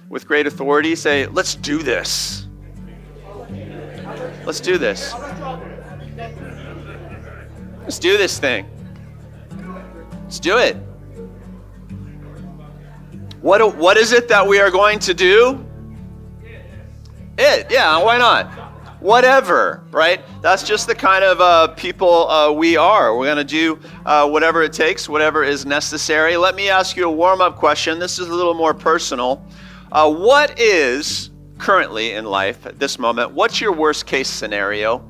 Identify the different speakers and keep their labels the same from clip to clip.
Speaker 1: with great authority say, let's do this. Let's do this. Let's do this thing. Let's do it. What is it that we are going to do? Yeah, why not? Whatever, right? That's just the kind of people we are. We're going to do whatever it takes, whatever is necessary. Let me ask you a warm-up question. This is a little more personal. What is currently in life at this moment, what's your worst-case scenario?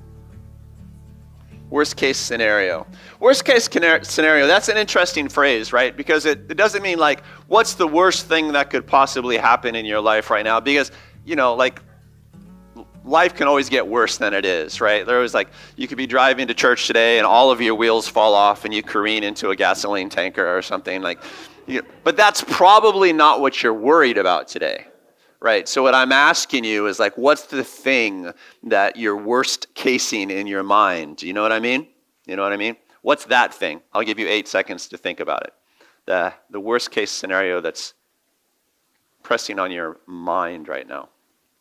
Speaker 1: Worst-case scenario. Worst-case scenario, that's an interesting phrase, right? Because it doesn't mean like, what's the worst thing that could possibly happen in your life right now? Because, like, life can always get worse than it is, right? There was like, you could be driving to church today and all of your wheels fall off and you careen into a gasoline tanker or something like, but that's probably not what you're worried about today, right? So what I'm asking you is like, what's the thing that you're worst casing in your mind? Do you know what I mean? You know what I mean? What's that thing? I'll give you 8 seconds to think about it. The worst case scenario that's pressing on your mind right now.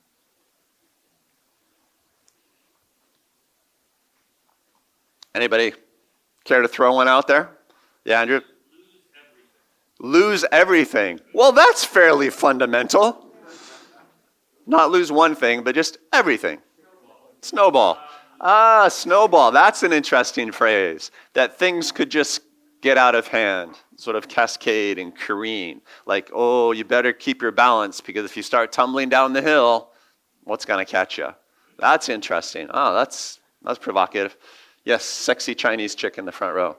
Speaker 1: Anybody care to throw one out there? Yeah, Andrew? Lose everything. Well, that's fairly fundamental. Not lose one thing, but just everything. Snowball. Snowball. That's an interesting phrase. That things could just get out of hand, sort of cascade and careen. Like, oh, you better keep your balance because if you start tumbling down the hill, what's going to catch you? That's interesting. Oh, that's provocative. Yes, sexy Chinese chick in the front row.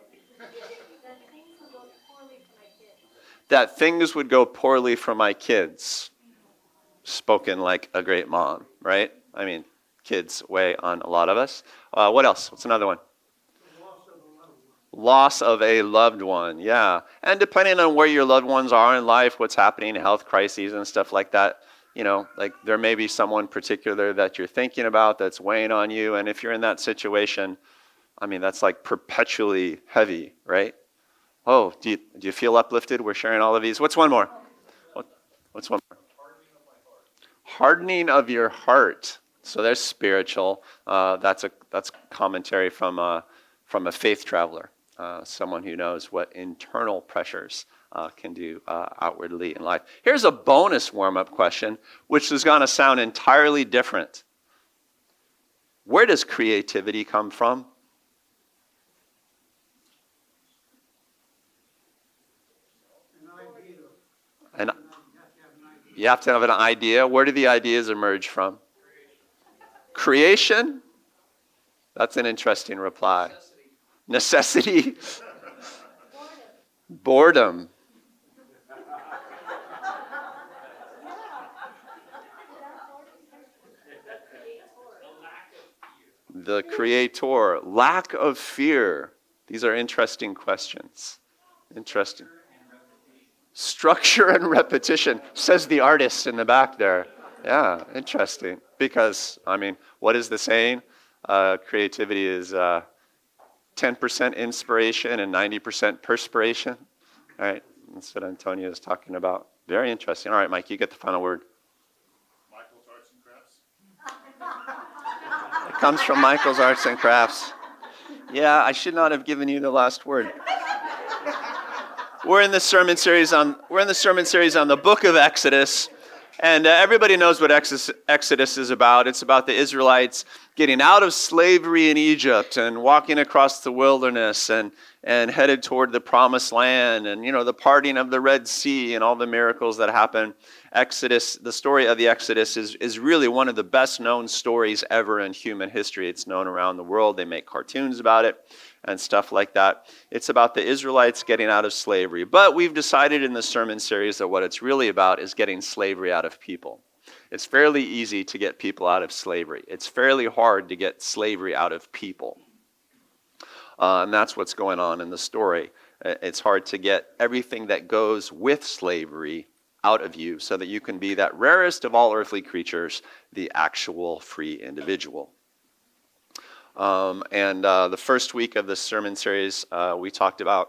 Speaker 1: That things would go poorly for my kids. Spoken like a great mom, right? I mean, kids weigh on a lot of us. What else? What's another one? Loss of a loved one, yeah. And depending on where your loved ones are in life, what's happening, health crises and stuff like that, like there may be someone particular that you're thinking about that's weighing on you. And if you're in that situation, I mean, that's like perpetually heavy, right? Oh, do you feel uplifted? We're sharing all of these. What's one more? What's one more? Hardening of your heart. So there's spiritual. That's commentary from a faith traveler, someone who knows what internal pressures can do outwardly in life. Here's a bonus warm-up question, which is going to sound entirely different. Where does creativity come from? And you have to have an idea. Where do the ideas emerge from? Creation? That's an interesting reply. Necessity? Boredom. The creator. Lack of fear. These are interesting questions. Interesting. Structure and repetition, says the artist in the back there. Yeah, interesting. Because, I mean, what is the saying? Creativity is 10% inspiration and 90% perspiration. All right, that's what Antonio is talking about. Very interesting. All right, Mike, you get the final word.
Speaker 2: Michael's Arts and Crafts.
Speaker 1: It comes from Michael's Arts and Crafts. Yeah, I should not have given you the last word. We're in the sermon series on the book of Exodus, and everybody knows what Exodus is about. It's about the Israelites getting out of slavery in Egypt and walking across the wilderness and headed toward the promised land, and the parting of the Red Sea and all the miracles that happen. Exodus, the story of the Exodus is really one of the best known stories ever in human history. It's known around the world. They make cartoons about it and stuff like that. It's about the Israelites getting out of slavery. But we've decided in the sermon series that what it's really about is getting slavery out of people. It's fairly easy to get people out of slavery. It's fairly hard to get slavery out of people. And that's what's going on in the story. It's hard to get everything that goes with slavery out of you so that you can be that rarest of all earthly creatures, the actual free individual. The first week of this sermon series, we talked about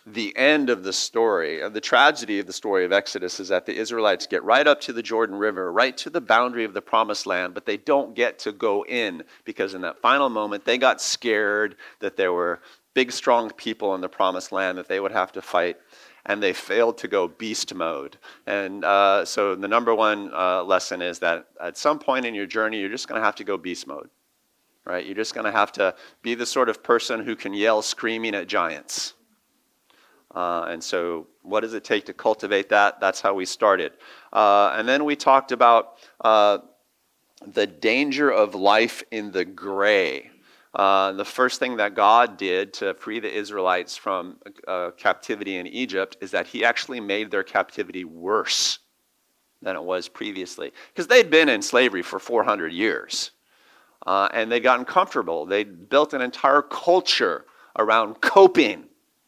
Speaker 1: the end of the story. The tragedy of the story of Exodus is that the Israelites get right up to the Jordan River, right to the boundary of the promised land, but they don't get to go in because in that final moment they got scared that there were big, strong people in the promised land that they would have to fight, and they failed to go beast mode. And so the number one lesson is that at some point in your journey, you're just going to have to go beast mode, right? You're just going to have to be the sort of person who can yell screaming at giants. And so what does it take to cultivate that? That's how we started. And then we talked about the danger of life in the gray. The first thing that God did to free the Israelites from captivity in Egypt is that he actually made their captivity worse than it was previously. Because they'd been in slavery for 400 years. And they'd gotten comfortable. They'd built an entire culture around coping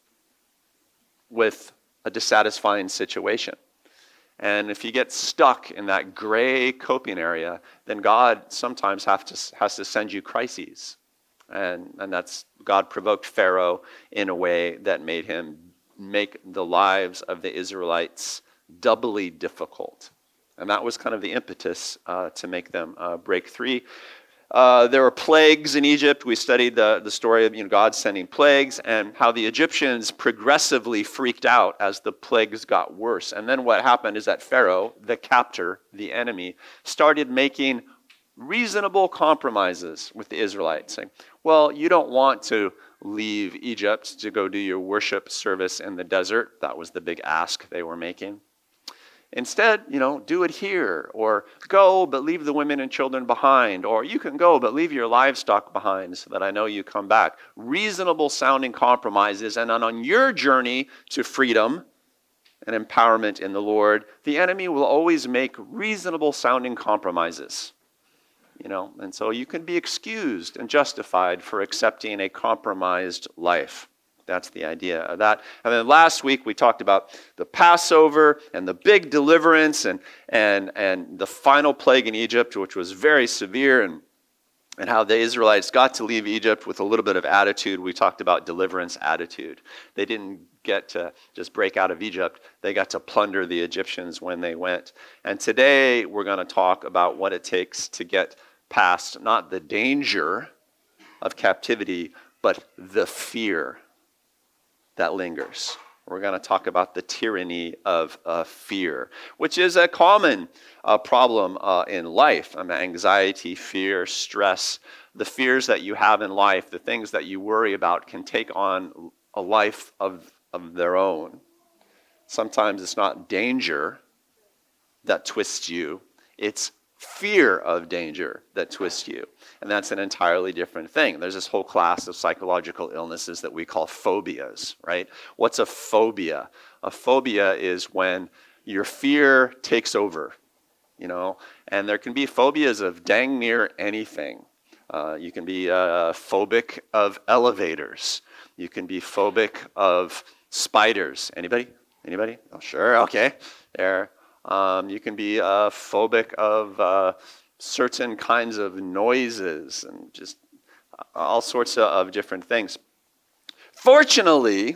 Speaker 1: with a dissatisfying situation. And if you get stuck in that gray coping area, then God sometimes has to send you crises. And that's, God provoked Pharaoh in a way that made him make the lives of the Israelites doubly difficult. And that was kind of the impetus to make them break free. There were plagues in Egypt. We studied the story of God sending plagues and how the Egyptians progressively freaked out as the plagues got worse. And then what happened is that Pharaoh, the captor, the enemy, started making reasonable compromises with the Israelites, saying, well, you don't want to leave Egypt to go do your worship service in the desert. That was the big ask they were making. Instead, do it here, or go, but leave the women and children behind, or you can go, but leave your livestock behind so that I know you come back. Reasonable sounding compromises, and then on your journey to freedom and empowerment in the Lord, the enemy will always make reasonable sounding compromises. And so you can be excused and justified for accepting a compromised life. That's the idea of that. And then last week we talked about the Passover and the big deliverance and the final plague in Egypt, which was very severe, and how the Israelites got to leave Egypt with a little bit of attitude. We talked about deliverance attitude. They didn't get to just break out of Egypt. They got to plunder the Egyptians when they went. And today we're going to talk about what it takes to get past not the danger of captivity, but the fear that lingers. We're going to talk about the tyranny of fear, which is a common problem in life. Anxiety, fear, stress, the fears that you have in life, the things that you worry about can take on a life of their own. Sometimes it's not danger that twists you, it's fear of danger that twists you. And that's an entirely different thing. There's this whole class of psychological illnesses that we call phobias, right? What's a phobia? A phobia is when your fear takes over, and there can be phobias of dang near anything. You can be phobic of elevators. You can be phobic of spiders. Anybody? Oh, sure, okay. There. You can be phobic of certain kinds of noises and just all sorts of different things. Fortunately,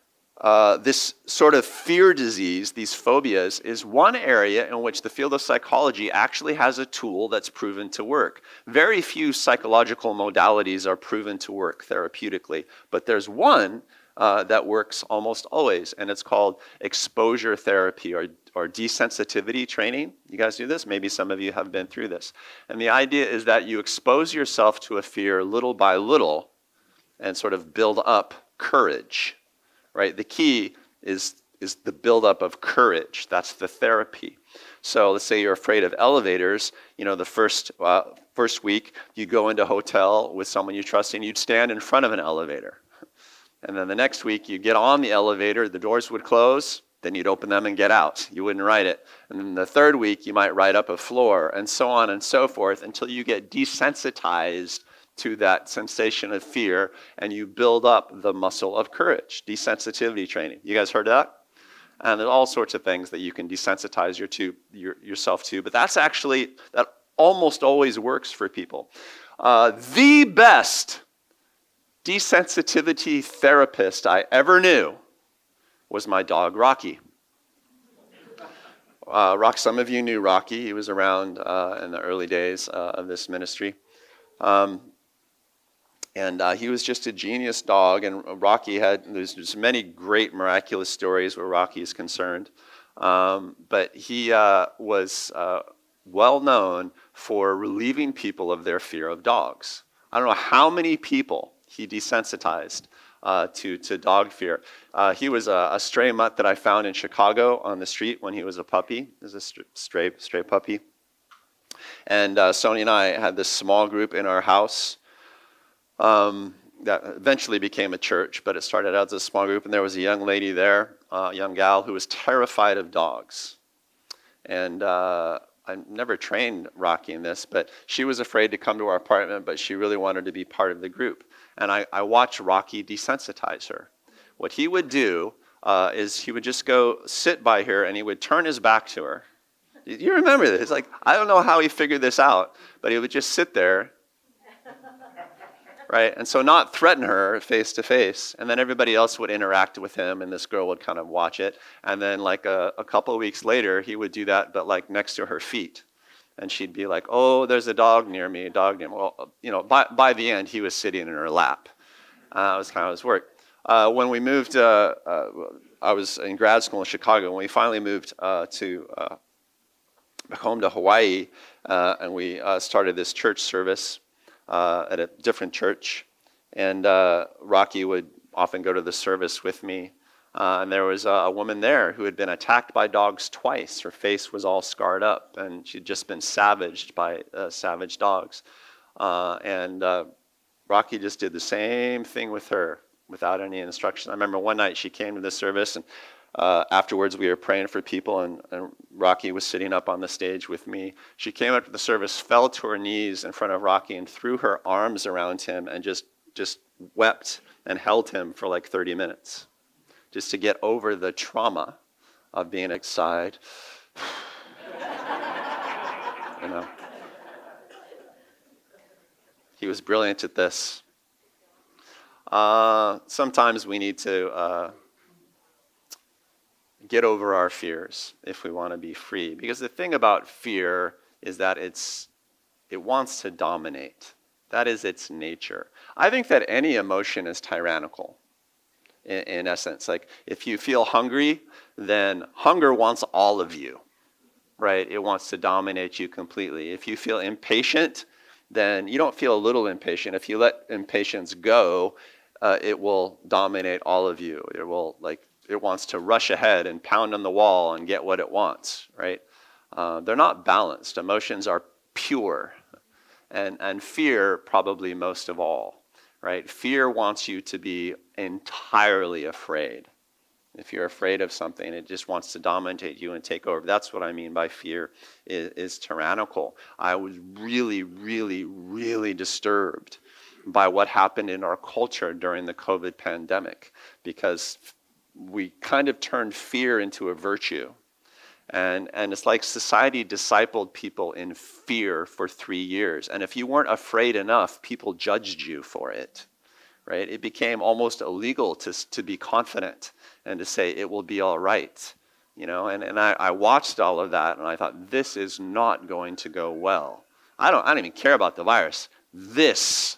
Speaker 1: this sort of fear disease, these phobias, is one area in which the field of psychology actually has a tool that's proven to work. Very few psychological modalities are proven to work therapeutically, but there's one that works almost always, and it's called exposure therapy or desensitivity training. You guys do this? Maybe some of you have been through this. And the idea is that you expose yourself to a fear little by little and sort of build up courage, right? The key is the buildup of courage. That's the therapy. So let's say you're afraid of elevators. The first week you go into a hotel with someone you trust and you'd stand in front of an elevator. And then the next week, you get on the elevator, the doors would close, then you'd open them and get out. You wouldn't ride it. And then the third week, you might ride up a floor, and so on and so forth, until you get desensitized to that sensation of fear, and you build up the muscle of courage, desensitivity training. You guys heard of that? And there's all sorts of things that you can desensitize yourself to, but that almost always works for people. The best desensitivity therapist I ever knew was my dog, Rocky. Some of you knew Rocky. He was around in the early days of this ministry. And he was just a genius dog. And there's many great miraculous stories where Rocky is concerned. But he was well known for relieving people of their fear of dogs. I don't know how many people he desensitized to dog fear. He was a stray mutt that I found in Chicago on the street when he was a puppy. He was a stray puppy. And Sony and I had this small group in our house that eventually became a church, but it started out as a small group, and there was a young lady there, a young gal, who was terrified of dogs. And I never trained Rocky in this, but she was afraid to come to our apartment, but she really wanted to be part of the group. And I watched Rocky desensitize her. What he would do is he would just go sit by her, and he would turn his back to her. You remember this? It's like, I don't know how he figured this out, but he would just sit there, right? And so not threaten her face to face. And then everybody else would interact with him, and this girl would kind of watch it. And then like a couple of weeks later, he would do that, but like next to her feet. And she'd be like, oh, there's a dog near me, Well, by the end, he was sitting in her lap. That was kind of his work. When we moved, I was in grad school in Chicago. When we finally moved back home to Hawaii, and we started this church service at a different church, and Rocky would often go to the service with me, and there was a woman there who had been attacked by dogs twice. Her face was all scarred up, and she'd just been savaged by savage dogs. And Rocky just did the same thing with her without any instruction. I remember one night she came to the service, and afterwards we were praying for people, and Rocky was sitting up on the stage with me. She came up to the service, fell to her knees in front of Rocky, and threw her arms around him and just wept and held him for like 30 minutes just to get over the trauma of being outside. He was brilliant at this. Sometimes we need to get over our fears if we want to be free. Because the thing about fear is that it wants to dominate. That is its nature. I think that any emotion is tyrannical in essence. Like if you feel hungry, then hunger wants all of you, right? It wants to dominate you completely. If you feel impatient, then you don't feel a little impatient. If you let impatience go, it will dominate all of you. It wants to rush ahead and pound on the wall and get what it wants, right? They're not balanced. Emotions are pure, and fear probably most of all, right? Fear wants you to be entirely afraid. If you're afraid of something, it just wants to dominate you and take over. That's what I mean by fear is tyrannical. I was really, really, really disturbed by what happened in our culture during the COVID pandemic, because we kind of turned fear into a virtue. And it's like society discipled people in fear for 3 years. And if you weren't afraid enough, people judged you for it, right? It became almost illegal to be confident and to say it will be all right, And I watched all of that, and I thought, this is not going to go well. I don't even care about the virus. This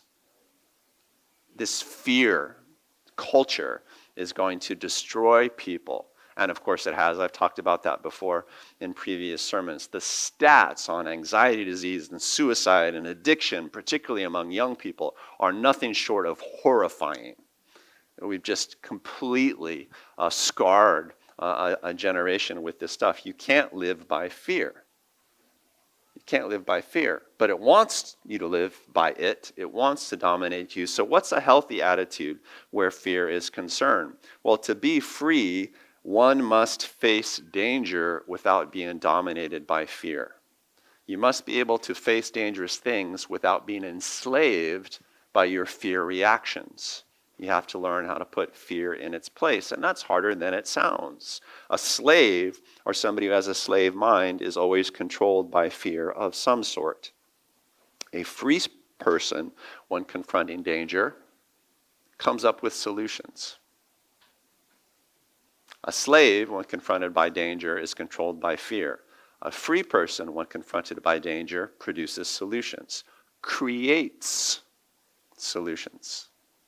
Speaker 1: fear culture is going to destroy people. And of course it has. I've talked about that before in previous sermons. The stats on anxiety disease and suicide and addiction, particularly among young people, are nothing short of horrifying. We've just completely scarred a generation with this stuff. You can't live by fear. You can't live by fear, but it wants you to live by it. It wants to dominate you. So what's a healthy attitude where fear is concerned? Well, to be free, one must face danger without being dominated by fear. You must be able to face dangerous things without being enslaved by your fear reactions. You have to learn how to put fear in its place, and that's harder than it sounds. A slave, or somebody who has a slave mind, is always controlled by fear of some sort. A free person, when confronting danger, comes up with solutions. A slave, when confronted by danger, is controlled by fear. A free person, when confronted by danger, produces solutions, creates solutions.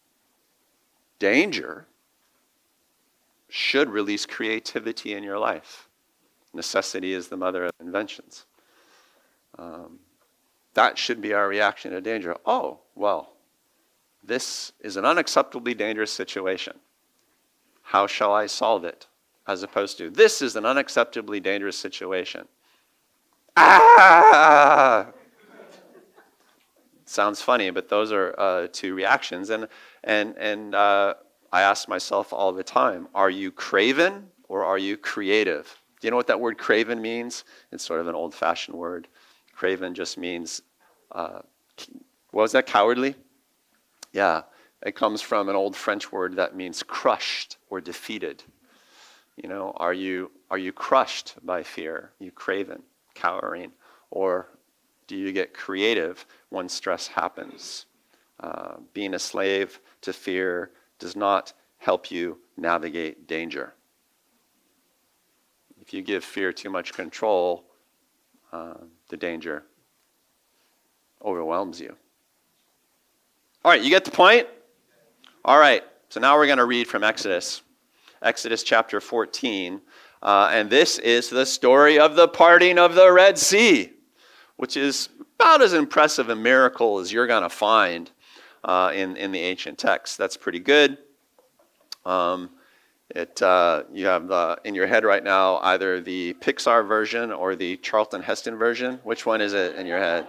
Speaker 1: Danger should release creativity in your life. Necessity is the mother of inventions. That should be our reaction to danger. Oh, well, this is an unacceptably dangerous situation. How shall I solve it? As opposed to, this is an unacceptably dangerous situation. Ah! Sounds funny, but those are two reactions. And I ask myself all the time, are you craven or are you creative? Do you know what that word craven means? It's sort of an old-fashioned word. Craven just means, what was that, cowardly? Yeah, it comes from an old French word that means crushed or defeated. You know, are you crushed by fear? Are you craven, cowering? Or do you get creative when stress happens? Being a slave to fear does not help you navigate danger. If you give fear too much control, the danger overwhelms you. All right, you get the point? All right, so now we're going to read from Exodus chapter 14. And this is the story of the parting of the Red Sea, which is about as impressive a miracle as you're going to find in the ancient text. That's pretty good. You have in your head right now either the Pixar version or the Charlton Heston version. Which one is it in your head?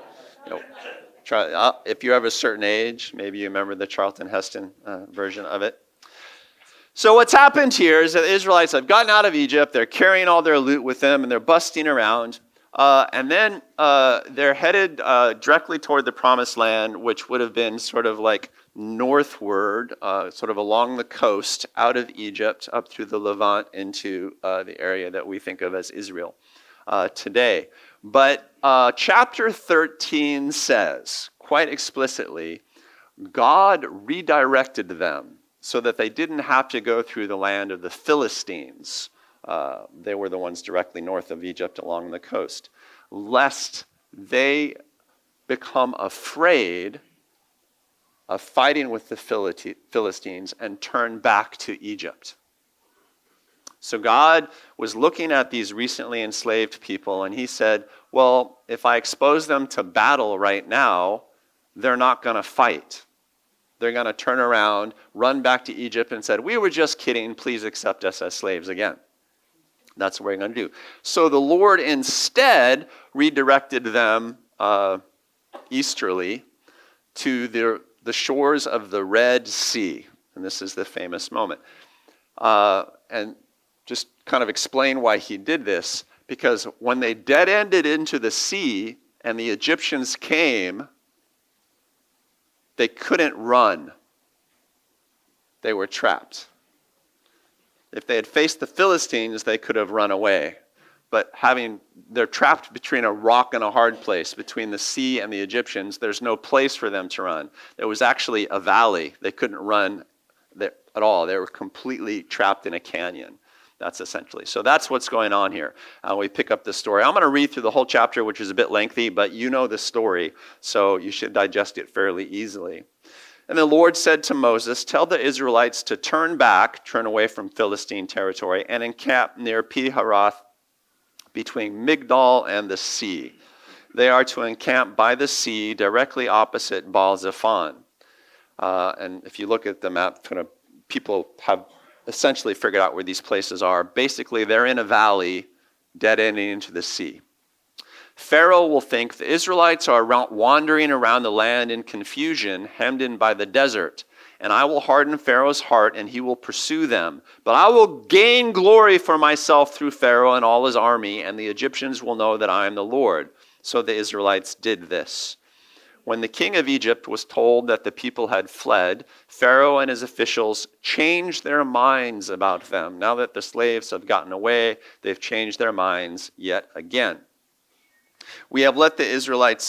Speaker 1: If you have a certain age, maybe you remember the Charlton Heston version of it. So what's happened here is that the Israelites have gotten out of Egypt. They're carrying all their loot with them, and they're busting around. And then they're headed directly toward the Promised Land, which would have been sort of like northward, sort of along the coast, out of Egypt, up through the Levant into the area that we think of as Israel today. But chapter 13 says, quite explicitly, God redirected them so that they didn't have to go through the land of the Philistines. They were the ones directly north of Egypt along the coast, lest they become afraid of fighting with the Philistines and turn back to Egypt. So God was looking at these recently enslaved people, and he said, well, if I expose them to battle right now, they're not going to fight. They're going to turn around, run back to Egypt, and said, we were just kidding, please accept us as slaves again. That's what we're going to do. So the Lord instead redirected them easterly to the shores of the Red Sea. And this is the famous moment. And just kind of explain why he did this. Because when they dead-ended into the sea and the Egyptians came, they couldn't run. They were trapped. If they had faced the Philistines, they could have run away. But they're trapped between a rock and a hard place, between the sea and the Egyptians. There's no place for them to run. There was actually a valley. They couldn't run there at all. They were completely trapped in a canyon. That's essentially. So that's what's going on here. We pick up this story. I'm going to read through the whole chapter, which is a bit lengthy, but you know the story, so you should digest it fairly easily. And the Lord said to Moses, tell the Israelites to turn away from Philistine territory, and encamp near Pi-hahiroth between Migdol and the sea. They are to encamp by the sea directly opposite Baal-zephon. And if you look at the map, people have essentially figured out where these places are. Basically, they're in a valley dead-ending into the sea. Pharaoh will think the Israelites are wandering around the land in confusion, hemmed in by the desert. And I will harden Pharaoh's heart, and he will pursue them. But I will gain glory for myself through Pharaoh and all his army, and the Egyptians will know that I am the Lord. So the Israelites did this. When the king of Egypt was told that the people had fled, Pharaoh and his officials changed their minds about them. Now that the slaves have gotten away, they've changed their minds yet again. We have let the Israelites,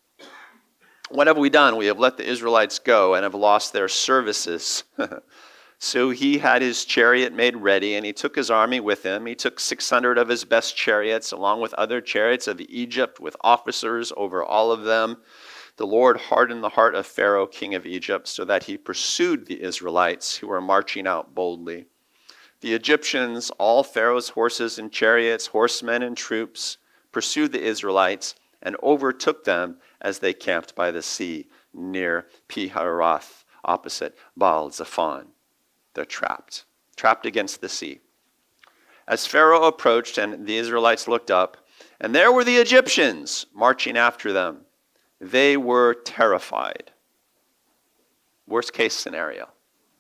Speaker 1: what have we done? We have let the Israelites go and have lost their services. So he had his chariot made ready, and he took his army with him. He took 600 of his best chariots, along with other chariots of Egypt, with officers over all of them. The Lord hardened the heart of Pharaoh, king of Egypt, so that he pursued the Israelites who were marching out boldly. The Egyptians, all Pharaoh's horses and chariots, horsemen and troops, pursued the Israelites and overtook them as they camped by the sea near Pi-hahiroth, opposite Baal-zephon. They're trapped against the sea. As Pharaoh approached and the Israelites looked up, and there were the Egyptians marching after them, they were terrified. Worst case scenario.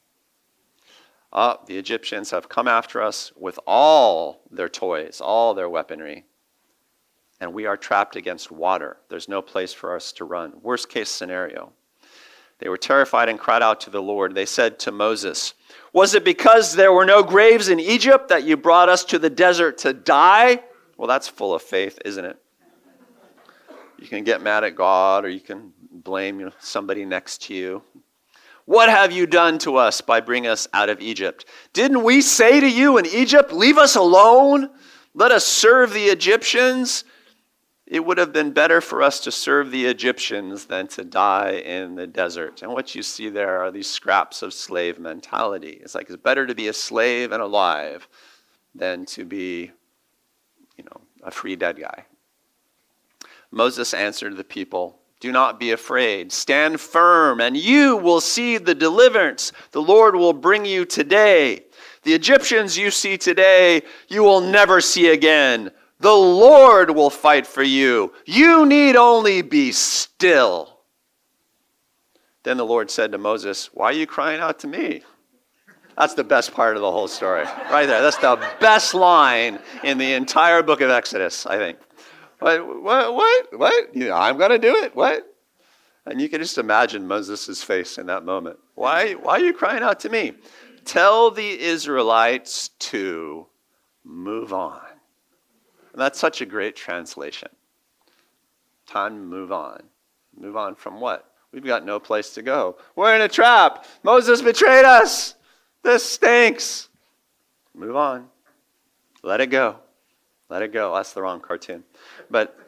Speaker 1: The Egyptians have come after us with all their toys, all their weaponry, and we are trapped against water. There's no place for us to run. Worst case scenario. They were terrified and cried out to the Lord. They said to Moses, "Was it because there were no graves in Egypt that you brought us to the desert to die?" Well, that's full of faith, isn't it? You can get mad at God, or you can blame somebody next to you. What have you done to us by bringing us out of Egypt? Didn't we say to you in Egypt, leave us alone? Let us serve the Egyptians. It would have been better for us to serve the Egyptians than to die in the desert. And what you see there are these scraps of slave mentality. It's like it's better to be a slave and alive than to be, a free dead guy. Moses answered the people, "Do not be afraid. Stand firm, and you will see the deliverance the Lord will bring you today. The Egyptians you see today, you will never see again. The Lord will fight for you. You need only be still." Then the Lord said to Moses, "Why are you crying out to me?" That's the best part of the whole story. Right there. That's the best line in the entire book of Exodus, I think. What? I'm going to do it? What? And you can just imagine Moses' face in that moment. Why are you crying out to me? Tell the Israelites to move on. And that's such a great translation. Time to move on. Move on from what? We've got no place to go. We're in a trap. Moses betrayed us. This stinks. Move on. Let it go. Let it go. That's the wrong cartoon. But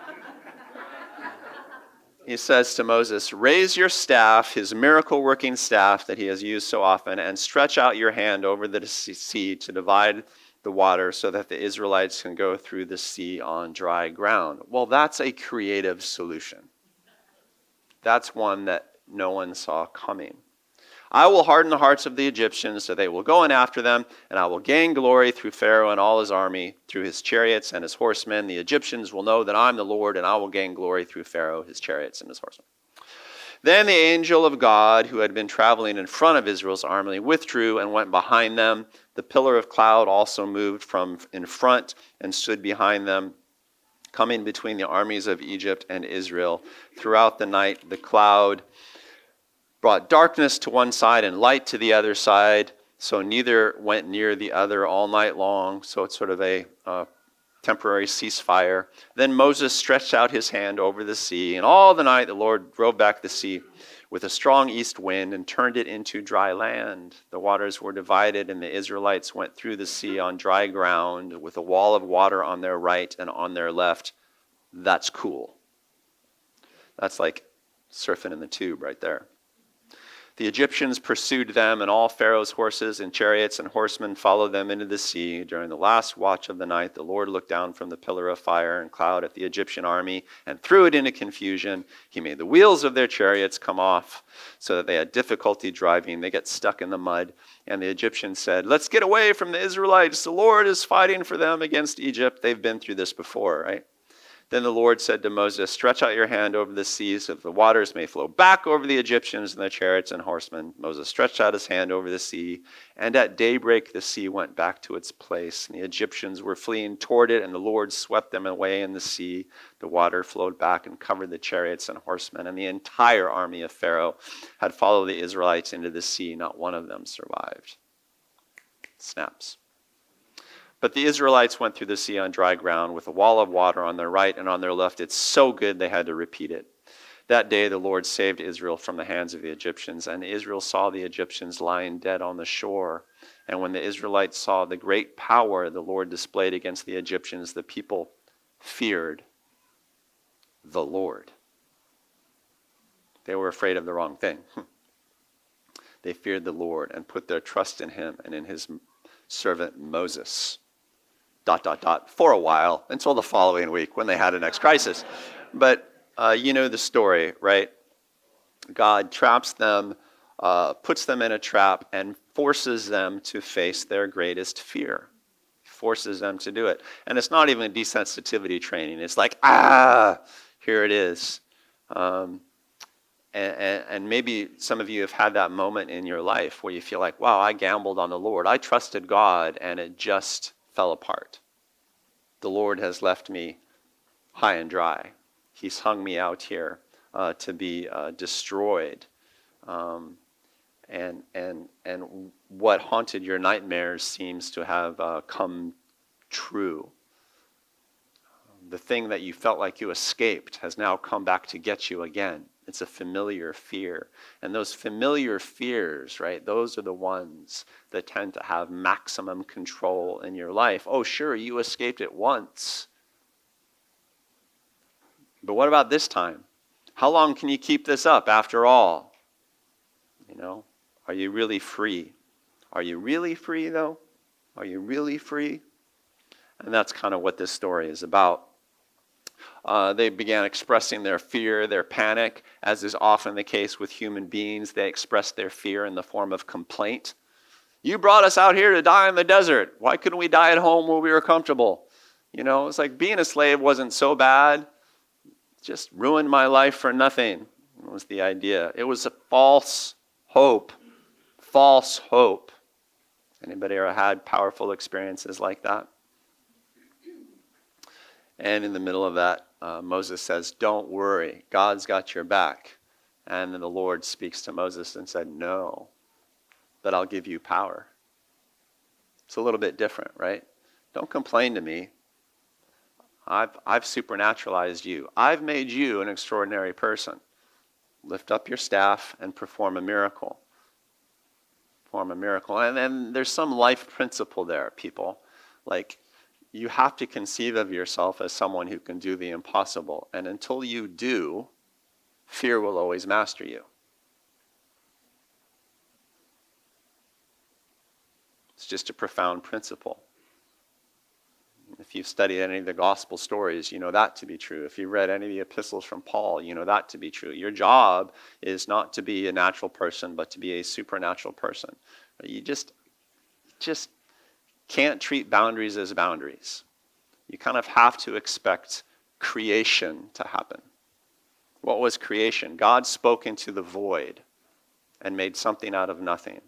Speaker 1: he says to Moses, "Raise your staff, his miracle-working staff that he has used so often, and stretch out your hand over the sea to divide the water so that the Israelites can go through the sea on dry ground." Well, that's a creative solution. That's one that no one saw coming. "I will harden the hearts of the Egyptians so they will go in after them, and I will gain glory through Pharaoh and all his army, through his chariots and his horsemen. The Egyptians will know that I'm the Lord, and I will gain glory through Pharaoh, his chariots, and his horsemen." Then the angel of God, who had been traveling in front of Israel's army, withdrew and went behind them. The pillar of cloud also moved from in front and stood behind them, coming between the armies of Egypt and Israel. Throughout the night, the cloud brought darkness to one side and light to the other side, so neither went near the other all night long. So it's sort of a temporary ceasefire. Then Moses stretched out his hand over the sea, and all the night the Lord drove back the sea with a strong east wind and turned it into dry land. The waters were divided, and the Israelites went through the sea on dry ground with a wall of water on their right and on their left. That's cool. That's like surfing in the tube right there. The Egyptians pursued them, and all Pharaoh's horses and chariots and horsemen followed them into the sea. During the last watch of the night, the Lord looked down from the pillar of fire and cloud at the Egyptian army and threw it into confusion. He made the wheels of their chariots come off so that they had difficulty driving. They get stuck in the mud. And the Egyptians said, "Let's get away from the Israelites. The Lord is fighting for them against Egypt." They've been through this before, right? Then the Lord said to Moses, "Stretch out your hand over the sea so that the waters may flow back over the Egyptians and their chariots and horsemen." Moses stretched out his hand over the sea, and at daybreak the sea went back to its place. And the Egyptians were fleeing toward it, and the Lord swept them away in the sea. The water flowed back and covered the chariots and horsemen, and the entire army of Pharaoh had followed the Israelites into the sea. Not one of them survived. Snaps. But the Israelites went through the sea on dry ground with a wall of water on their right and on their left. It's so good they had to repeat it. That day the Lord saved Israel from the hands of the Egyptians, and Israel saw the Egyptians lying dead on the shore. And when the Israelites saw the great power the Lord displayed against the Egyptians, the people feared the Lord. They were afraid of the wrong thing. They feared the Lord and put their trust in him and in his servant Moses. ... For a while, until the following week when they had a next crisis. But you know the story, right? God traps them, puts them in a trap, and forces them to face their greatest fear. Forces them to do it. And it's not even desensitivity training. It's like, here it is. And maybe some of you have had that moment in your life where you feel like, wow, I gambled on the Lord. I trusted God, and it just fell apart. The Lord has left me high and dry. He's hung me out here to be destroyed. And what haunted your nightmares seems to have come true. The thing that you felt like you escaped has now come back to get you again. It's a familiar fear. And those familiar fears, right, those are the ones that tend to have maximum control in your life. Oh, sure, you escaped it once. But what about this time? How long can you keep this up after all? You know, are you really free? Are you really free, though? Are you really free? And that's kind of what this story is about. They began expressing their fear, their panic, as is often the case with human beings. They expressed their fear in the form of complaint. You brought us out here to die in the desert. Why couldn't we die at home where we were comfortable? You know, it's like being a slave wasn't so bad. Just ruined my life for nothing, was the idea. It was a false hope. False hope. Anybody ever had powerful experiences like that? And in the middle of that, Moses says, don't worry, God's got your back. And then the Lord speaks to Moses and said, no, but I'll give you power. It's a little bit different, right? Don't complain to me. I've supernaturalized you. I've made you an extraordinary person. Lift up your staff and perform a miracle. Perform a miracle. And then there's some life principle there, people. Like, you have to conceive of yourself as someone who can do the impossible. And until you do, fear will always master you. It's just a profound principle. If you've studied any of the gospel stories, you know that to be true. If you've read any of the epistles from Paul, you know that to be true. Your job is not to be a natural person, but to be a supernatural person. You just can't treat boundaries as boundaries. You kind of have to expect creation to happen. What was creation? God spoke into the void and made something out of nothing.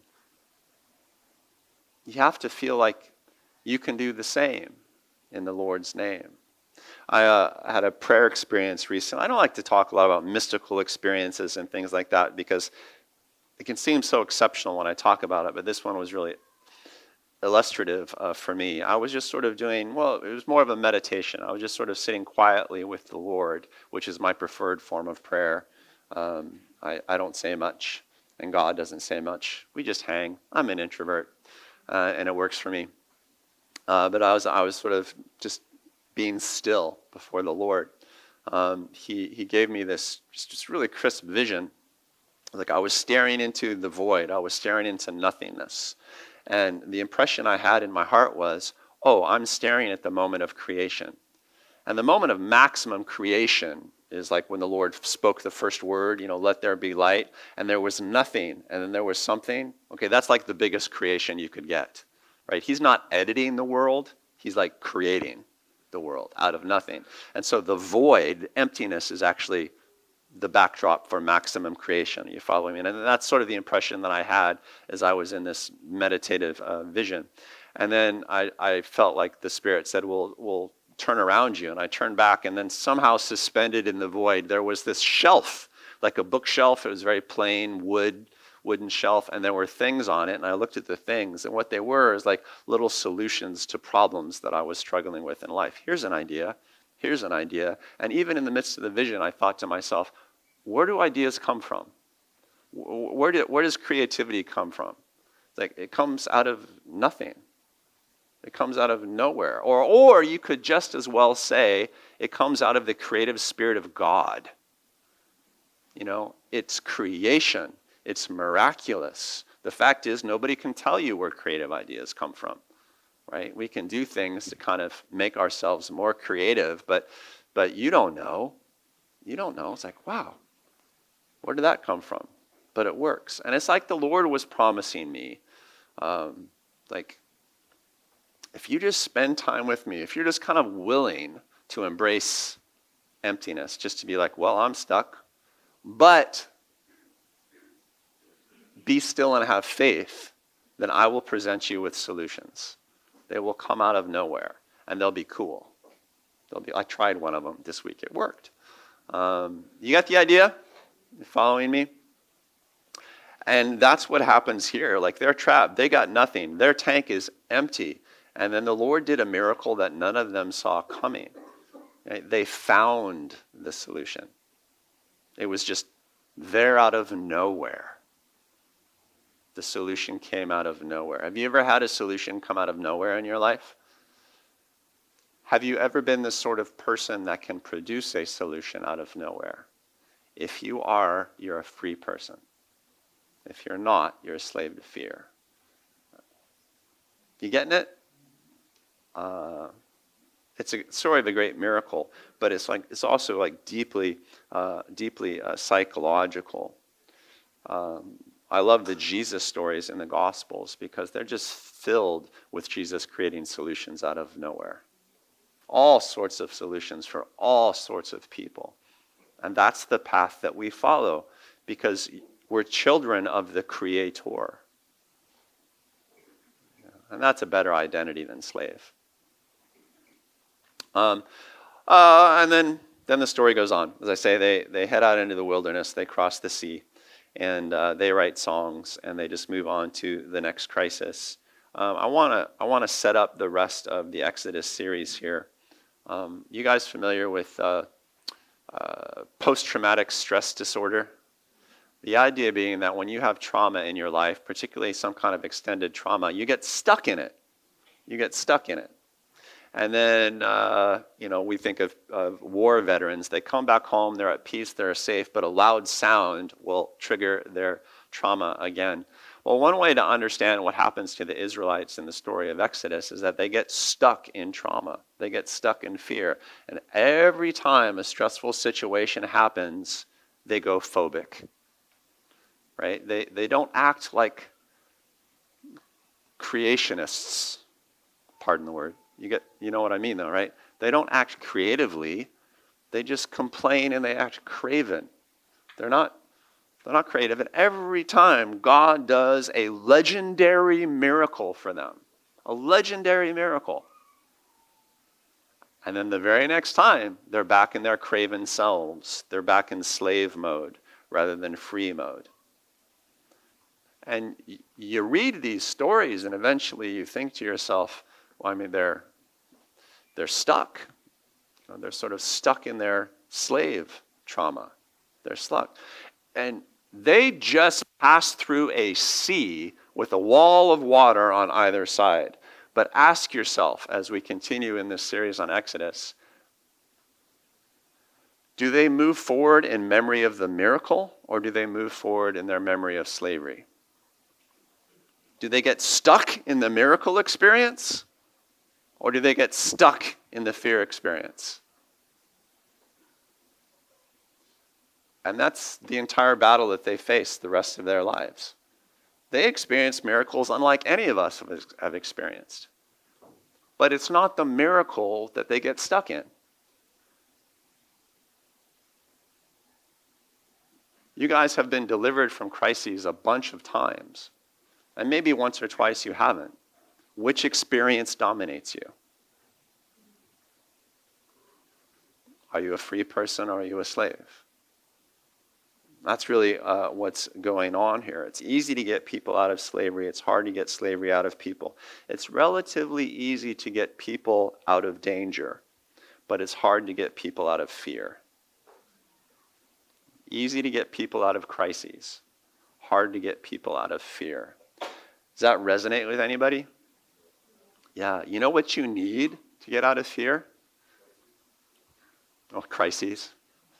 Speaker 1: You have to feel like you can do the same in the Lord's name. I had a prayer experience recently. I don't like to talk a lot about mystical experiences and things like that because it can seem so exceptional when I talk about it, but this one was really illustrative for me. I was just sort of doing, well, it was more of a meditation. I was just sort of sitting quietly with the Lord, which is my preferred form of prayer. I don't say much, and God doesn't say much. We just hang. I'm an introvert, and it works for me. But I was sort of just being still before the Lord. He gave me this just really crisp vision. Like I was staring into the void. I was staring into nothingness. And the impression I had in my heart was, oh, I'm staring at the moment of creation. And the moment of maximum creation is like when the Lord spoke the first word, let there be light, and there was nothing, and then there was something. Okay, that's like the biggest creation you could get, right? He's not editing the world. He's like creating the world out of nothing. And so the void, emptiness, is actually the backdrop for maximum creation. Are you following me? And that's sort of the impression that I had as I was in this meditative vision. And then I felt like the Spirit said, we'll turn around you. And I turned back, and then somehow suspended in the void, there was this shelf, like a bookshelf. It was very plain wooden shelf, and there were things on it. And I looked at the things, and what they were is like little solutions to problems that I was struggling with in life. Here's an idea. And even in the midst of the vision, I thought to myself, where do ideas come from? Where does creativity come from? It's like it comes out of nothing. It comes out of nowhere. Or you could just as well say it comes out of the creative spirit of God. It's creation. It's miraculous. The fact is, nobody can tell you where creative ideas come from, right? We can do things to kind of make ourselves more creative, but you don't know. You don't know. It's like, wow, where did that come from? But it works. And it's like the Lord was promising me, if you just spend time with me, if you're just kind of willing to embrace emptiness, just to be like, well, I'm stuck, but be still and have faith, then I will present you with solutions. They will come out of nowhere, and they'll be cool. I tried one of them this week. It worked. You got the idea? You following me? And that's what happens here. Like, they're trapped. They got nothing. Their tank is empty. And then the Lord did a miracle that none of them saw coming. They found the solution. It was just there out of nowhere. The solution came out of nowhere. Have you ever had a solution come out of nowhere in your life? Have you ever been the sort of person that can produce a solution out of nowhere? If you are, you're a free person. If you're not, you're a slave to fear. You getting it? It's a story of a great miracle, but it's also like deeply psychological. I love the Jesus stories in the Gospels because they're just filled with Jesus creating solutions out of nowhere. All sorts of solutions for all sorts of people. And that's the path that we follow because we're children of the Creator. And that's a better identity than slave. And then the story goes on. As I say, they head out into the wilderness, they cross the sea, and they write songs, and they just move on to the next crisis. I want to set up the rest of the Exodus series here. You guys familiar with post-traumatic stress disorder? The idea being that when you have trauma in your life, particularly some kind of extended trauma, you get stuck in it. And then, we think of war veterans. They come back home, they're at peace, they're safe, but a loud sound will trigger their trauma again. Well, one way to understand what happens to the Israelites in the story of Exodus is that they get stuck in trauma. They get stuck in fear. And every time a stressful situation happens, they go phobic. Right? They don't act like creationists. Pardon the word. You know what I mean, though, right? They don't act creatively. They just complain and they act craven. They're not creative. And every time God does a legendary miracle for them, a legendary miracle. And then the very next time, they're back in their craven selves. They're back in slave mode rather than free mode. And you read these stories and eventually you think to yourself, well, I mean, they're stuck. They're sort of stuck in their slave trauma. They're stuck. And they just passed through a sea with a wall of water on either side. But ask yourself, as we continue in this series on Exodus, do they move forward in memory of the miracle, or do they move forward in their memory of slavery? Do they get stuck in the miracle experience, or do they get stuck in the fear experience? And that's the entire battle that they face the rest of their lives. They experience miracles unlike any of us have experienced. But it's not the miracle that they get stuck in. You guys have been delivered from crises a bunch of times. And maybe once or twice you haven't. Which experience dominates you? Are you a free person or are you a slave? That's really what's going on here. It's easy to get people out of slavery. It's hard to get slavery out of people. It's relatively easy to get people out of danger, but it's hard to get people out of fear. Easy to get people out of crises. Hard to get people out of fear. Does that resonate with anybody? Yeah. You know what you need to get out of fear? Oh, crises.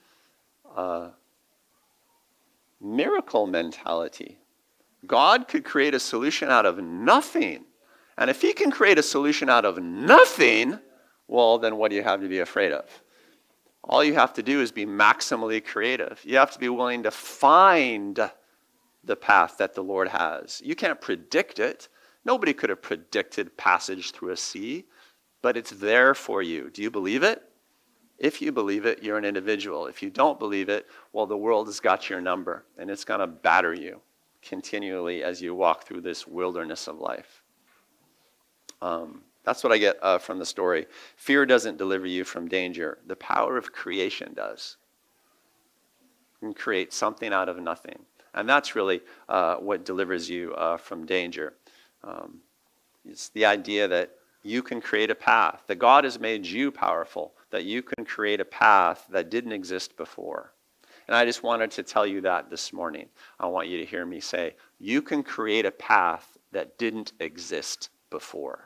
Speaker 1: Miracle mentality. God could create a solution out of nothing. And if he can create a solution out of nothing, well, then what do you have to be afraid of? All you have to do is be maximally creative. You have to be willing to find the path that the Lord has. You can't predict it. Nobody could have predicted passage through a sea, but it's there for you. Do you believe it? If you believe it, you're an individual. If you don't believe it, well, the world has got your number, and it's going to batter you continually as you walk through this wilderness of life. That's what I get from the story. Fear doesn't deliver you from danger. The power of creation does. You can create something out of nothing. And that's really what delivers you from danger. It's the idea that you can create a path, that God has made you powerful, that you can create a path that didn't exist before. And I just wanted to tell you that this morning. I want you to hear me say, you can create a path that didn't exist before.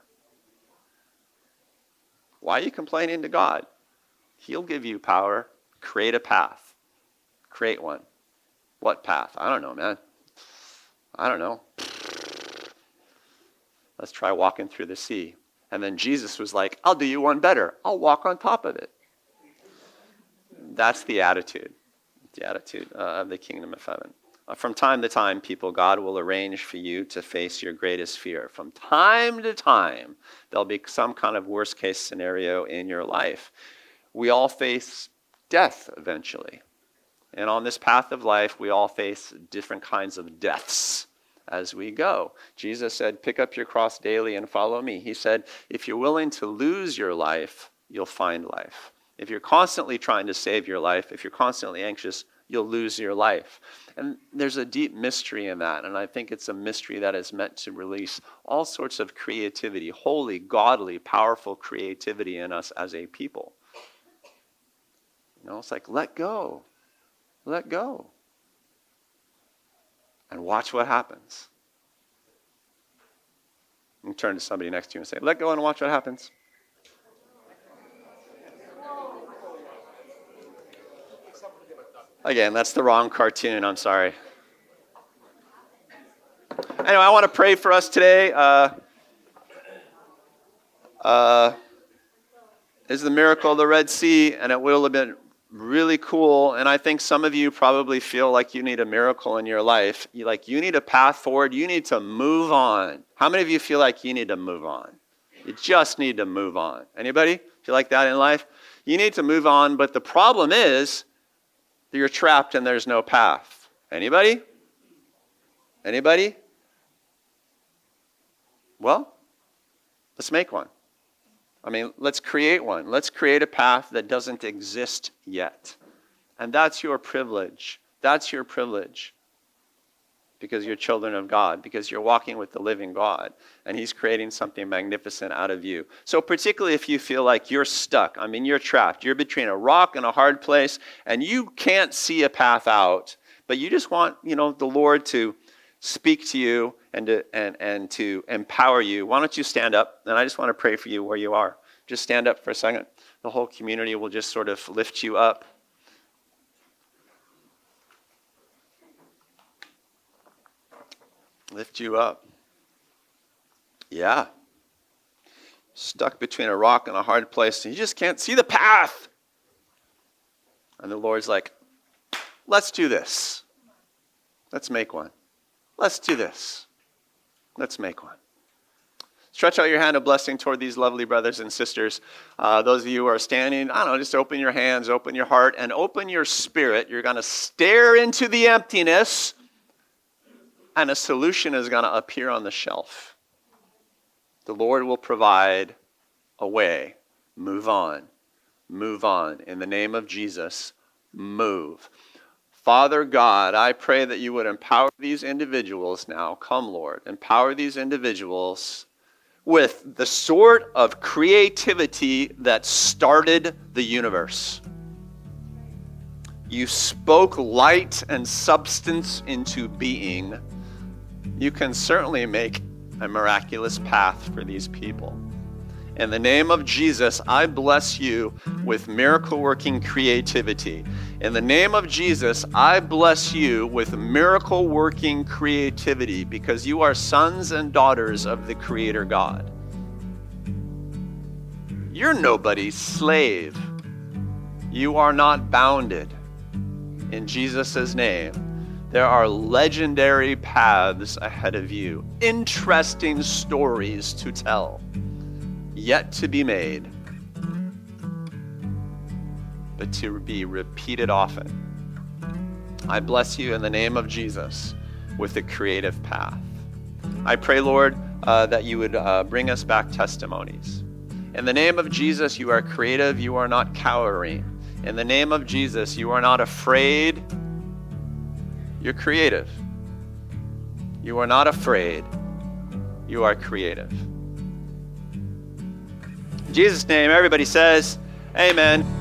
Speaker 1: Why are you complaining to God? He'll give you power. Create a path. Create one. What path? I don't know, man. I don't know. Let's try walking through the sea. And then Jesus was like, I'll do you one better. I'll walk on top of it. That's the attitude of the kingdom of heaven. From time to time, people, God will arrange for you to face your greatest fear. From time to time, there'll be some kind of worst case scenario in your life. We all face death eventually. And on this path of life, we all face different kinds of deaths as we go. Jesus said, pick up your cross daily and follow me. He said, if you're willing to lose your life, you'll find life. If you're constantly trying to save your life, if you're constantly anxious, you'll lose your life. And there's a deep mystery in that. And I think it's a mystery that is meant to release all sorts of creativity, holy, godly, powerful creativity in us as a people. You know, it's like, let go. Let go. And watch what happens. You can turn to somebody next to you and say, let go and watch what happens. Again, that's the wrong cartoon. I'm sorry. Anyway, I want to pray for us today. Is the miracle of the Red Sea, and it will have been really cool. And I think some of you probably feel like you need a miracle in your life. You need a path forward. You need to move on. How many of you feel like you need to move on? You just need to move on. Anybody feel like that in life? You need to move on, but the problem is that you're trapped and there's no path. Anybody? Anybody? Well, let's make one. Let's create one. Let's create a path that doesn't exist yet. And that's your privilege. That's your privilege. Because you're children of God. Because you're walking with the living God. And he's creating something magnificent out of you. So particularly if you feel like you're stuck. you're trapped. You're between a rock and a hard place. And you can't see a path out. But you just want, the Lord to speak to you and to empower you. Why don't you stand up? And I just want to pray for you where you are. Just stand up for a second. The whole community will just sort of lift you up. Lift you up. Yeah. Stuck between a rock and a hard place. And you just can't see the path. And the Lord's like, let's do this. Let's make one. Let's do this. Let's make one. Stretch out your hand of blessing toward these lovely brothers and sisters. Those of you who are standing, just open your hands, open your heart, and open your spirit. You're going to stare into the emptiness, and a solution is going to appear on the shelf. The Lord will provide a way. Move on. Move on. In the name of Jesus, move. Father God, I pray that you would empower these individuals now. Come, Lord. Empower these individuals with the sort of creativity that started the universe. You spoke light and substance into being. You can certainly make a miraculous path for these people. In the name of Jesus, I bless you with miracle-working creativity. In the name of Jesus, I bless you with miracle-working creativity because you are sons and daughters of the Creator God. You're nobody's slave. You are not bounded. In Jesus' name, there are legendary paths ahead of you, interesting stories to tell, yet to be made, but to be repeated often. I bless you in the name of Jesus with a creative path. I pray, Lord, that you would bring us back testimonies. In the name of Jesus, you are creative, you are not cowering. In the name of Jesus, you are not afraid, you're creative. You are not afraid, you are creative. In Jesus' name, everybody says, amen.